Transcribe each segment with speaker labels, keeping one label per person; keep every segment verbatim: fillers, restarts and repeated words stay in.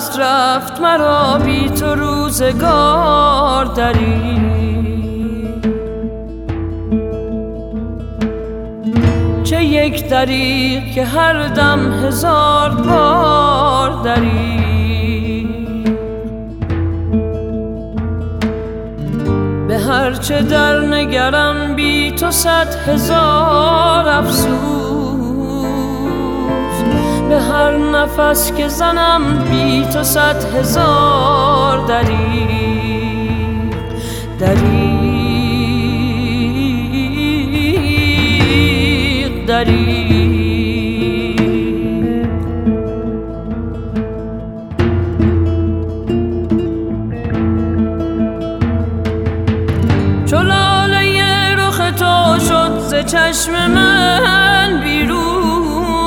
Speaker 1: دست رفت مرا بی تو روزگار دری. چه یک دریغ که هر دم هزار بار دری. به هر چه در نگرم بی تو صد هزار افسوس. به هر نفس که زنم بی تو صد هزار دری. دریغ دریغ چو لاله رخ تو شد ز چشم من بیرون.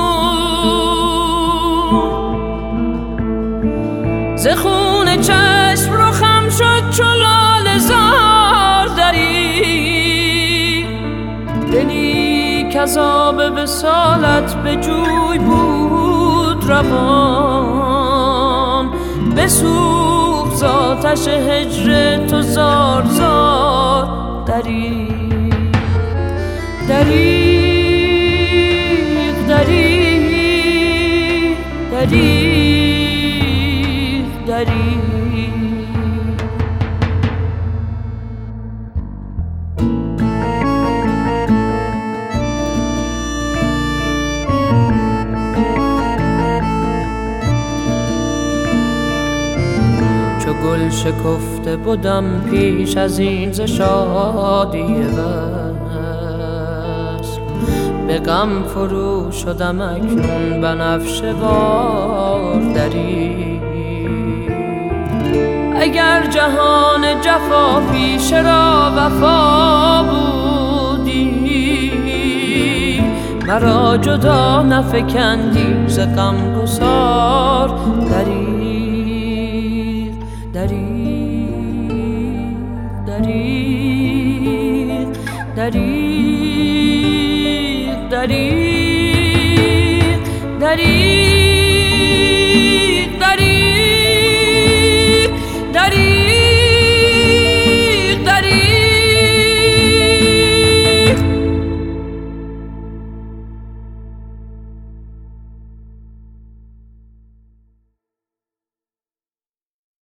Speaker 1: ز خون چشم رخم شد چو لاله زار دری. دلی کز آب وصالت به جوی بود روان. بسوخت ز آتش هجر تو زار زار دری. دریغ دریغ دریغ دریغ چو گل شکفته بودم پیش از این ز شادی وصل. به غم فرو شدم اکنون بنفشه وار دری. اگر جهان جفا پیش را وفا بودی. مرا جدا نفکندی ز غمگسار دری. دریغ دریغ دریغ دریغ دریغ